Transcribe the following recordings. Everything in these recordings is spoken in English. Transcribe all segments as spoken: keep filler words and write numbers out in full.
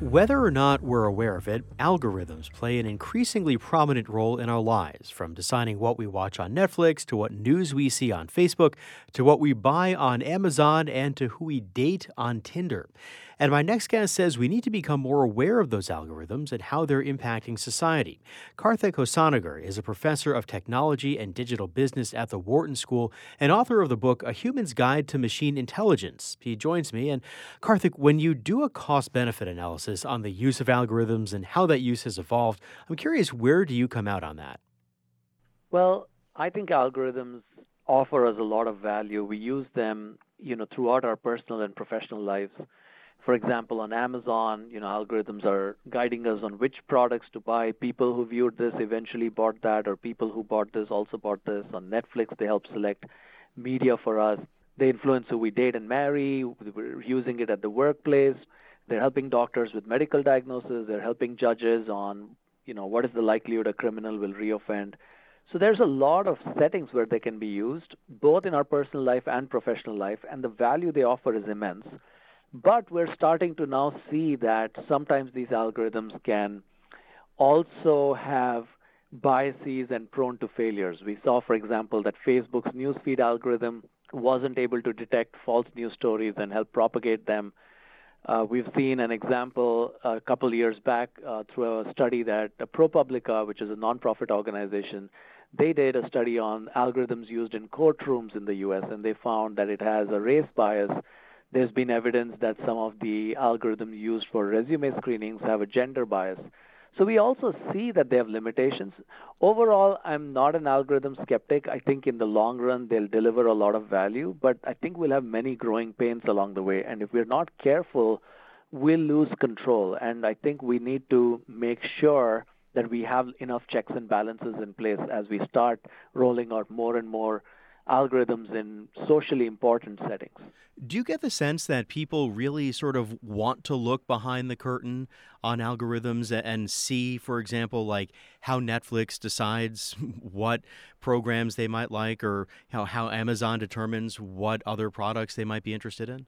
Whether or not we're aware of it, algorithms play an increasingly prominent role in our lives, from deciding what we watch on Netflix to what news we see on Facebook to what we buy on Amazon and to who we date on Tinder. And my next guest says we need to become more aware of those algorithms and how they're impacting society. Karthik Hosanagar is a professor of technology and digital business at the Wharton School and author of the book A Human's Guide to Machine Intelligence. He joins me. And Karthik, when you do a cost benefit analysis on the use of algorithms and how that use has evolved, I'm curious, where do you come out on that? Well, I think algorithms offer us a lot of value. We use them, you know, throughout our personal and professional lives. For example, on Amazon, you know, algorithms are guiding us on which products to buy. People who viewed this eventually bought that, or people who bought this also bought this. On Netflix, they help select media for us. They influence who we date and marry. We're using it at the workplace. They're helping doctors with medical diagnosis. They're helping judges on, you know, what is the likelihood a criminal will reoffend. So there's a lot of settings where they can be used, both in our personal life and professional life, and the value they offer is immense. But we're starting to now see that sometimes these algorithms can also have biases and prone to failures. We saw, for example, that Facebook's newsfeed algorithm wasn't able to detect false news stories and help propagate them. Uh, we've seen an example a couple years back uh, through a study that uh, ProPublica, which is a nonprofit organization, they did a study on algorithms used in courtrooms in the U S, and they found that it has a race bias. There's been evidence that some of the algorithms used for resume screenings have a gender bias. So we also see that they have limitations. Overall, I'm not an algorithm skeptic. I think in the long run, they'll deliver a lot of value, but I think we'll have many growing pains along the way. And if we're not careful, we'll lose control. And I think we need to make sure that we have enough checks and balances in place as we start rolling out more and more algorithms in socially important settings. Do you get the sense that people really sort of want to look behind the curtain on algorithms a- and see, for example, like how Netflix decides what programs they might like, or how, how Amazon determines what other products they might be interested in?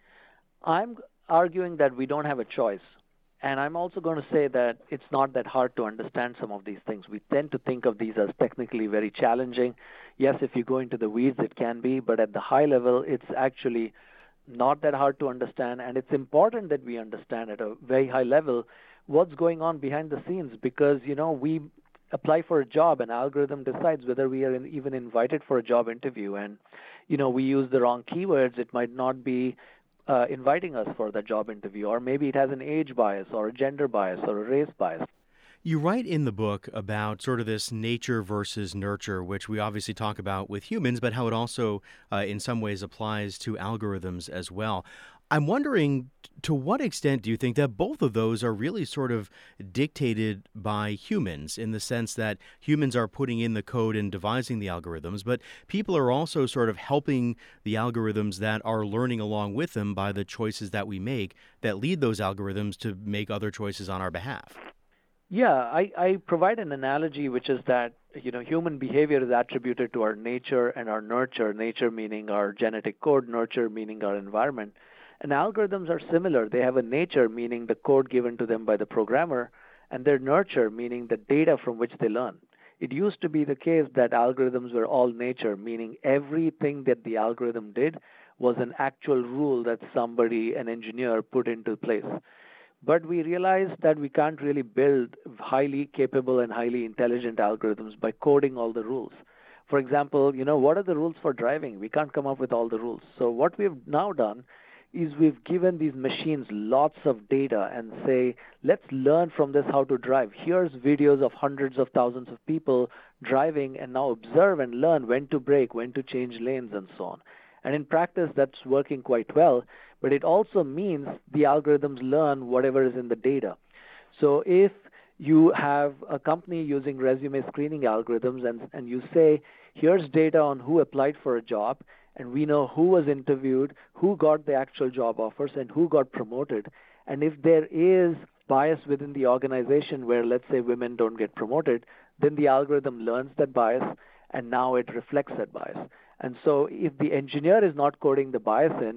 I'm arguing that we don't have a choice. And I'm also going to say that it's not that hard to understand some of these things. We tend to think of these as technically very challenging. Yes, if you go into the weeds, it can be, but at the high level, it's actually not that hard to understand. And it's important that we understand at a very high level what's going on behind the scenes, because, you know, we apply for a job, an algorithm decides whether we are in, even invited for a job interview. And, you know, we use the wrong keywords. It might not be Uh, inviting us for the job interview, or maybe it has an age bias or a gender bias or a race bias. You write in the book about sort of this nature versus nurture, which we obviously talk about with humans, but how it also, uh, in some ways, applies to algorithms as well. I'm wondering, to what extent do you think that both of those are really sort of dictated by humans, in the sense that humans are putting in the code and devising the algorithms, but people are also sort of helping the algorithms that are learning along with them by the choices that we make that lead those algorithms to make other choices on our behalf? Yeah, I, I provide an analogy, which is that, you know, human behavior is attributed to our nature and our nurture. Nature meaning our genetic code, nurture meaning our environment. And algorithms are similar. They have a nature, meaning the code given to them by the programmer, and their nurture, meaning the data from which they learn. It used to be the case that algorithms were all nature, meaning everything that the algorithm did was an actual rule that somebody, an engineer, put into place. But we realized that we can't really build highly capable and highly intelligent algorithms by coding all the rules. For example, you know, what are the rules for driving? We can't come up with all the rules. So what we've now done is we've given these machines lots of data and say, let's learn from this how to drive. Here's videos of hundreds of thousands of people driving, and now observe and learn when to brake, when to change lanes, and so on. And in practice, that's working quite well, but it also means the algorithms learn whatever is in the data. So if you have a company using resume screening algorithms, and, and you say, here's data on who applied for a job, and we know who was interviewed, who got the actual job offers, and who got promoted. And if there is bias within the organization where, let's say, women don't get promoted, then the algorithm learns that bias, and now it reflects that bias. And so if the engineer is not coding the bias in,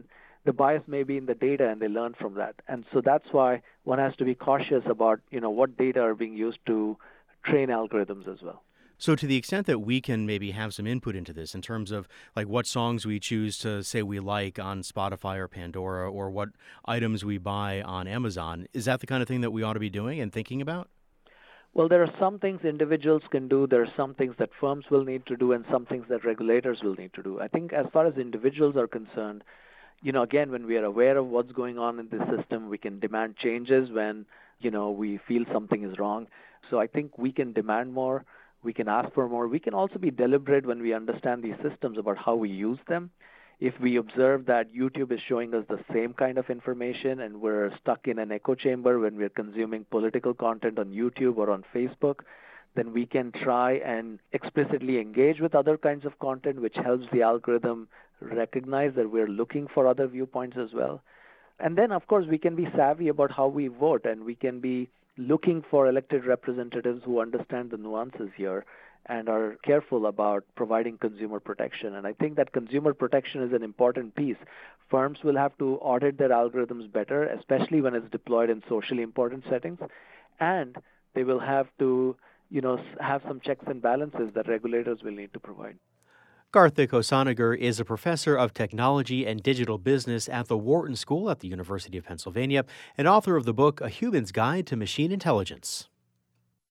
the bias may be in the data and they learn from that. And so that's why one has to be cautious about, you know, what data are being used to train algorithms as well. So to the extent that we can maybe have some input into this in terms of like what songs we choose to say we like on Spotify or Pandora, or what items we buy on Amazon, is that the kind of thing that we ought to be doing and thinking about? Well, there are some things individuals can do, there are some things that firms will need to do, and some things that regulators will need to do. I think as far as individuals are concerned, you know, again, when we are aware of what's going on in the system, we can demand changes when, you know, we feel something is wrong. So I think we can demand more. We can ask for more. We can also be deliberate when we understand these systems about how we use them. If we observe that YouTube is showing us the same kind of information and we're stuck in an echo chamber when we're consuming political content on YouTube or on Facebook, then we can try and explicitly engage with other kinds of content, which helps the algorithm recognize that we're looking for other viewpoints as well. And then, of course, we can be savvy about how we vote, and we can be looking for elected representatives who understand the nuances here and are careful about providing consumer protection. And I think that consumer protection is an important piece. Firms will have to audit their algorithms better, especially when it's deployed in socially important settings. And they will have to, you know, have some checks and balances that regulators will need to provide. Karthik Hosanagar is a professor of technology and digital business at the Wharton School at the University of Pennsylvania and author of the book A Human's Guide to Machine Intelligence.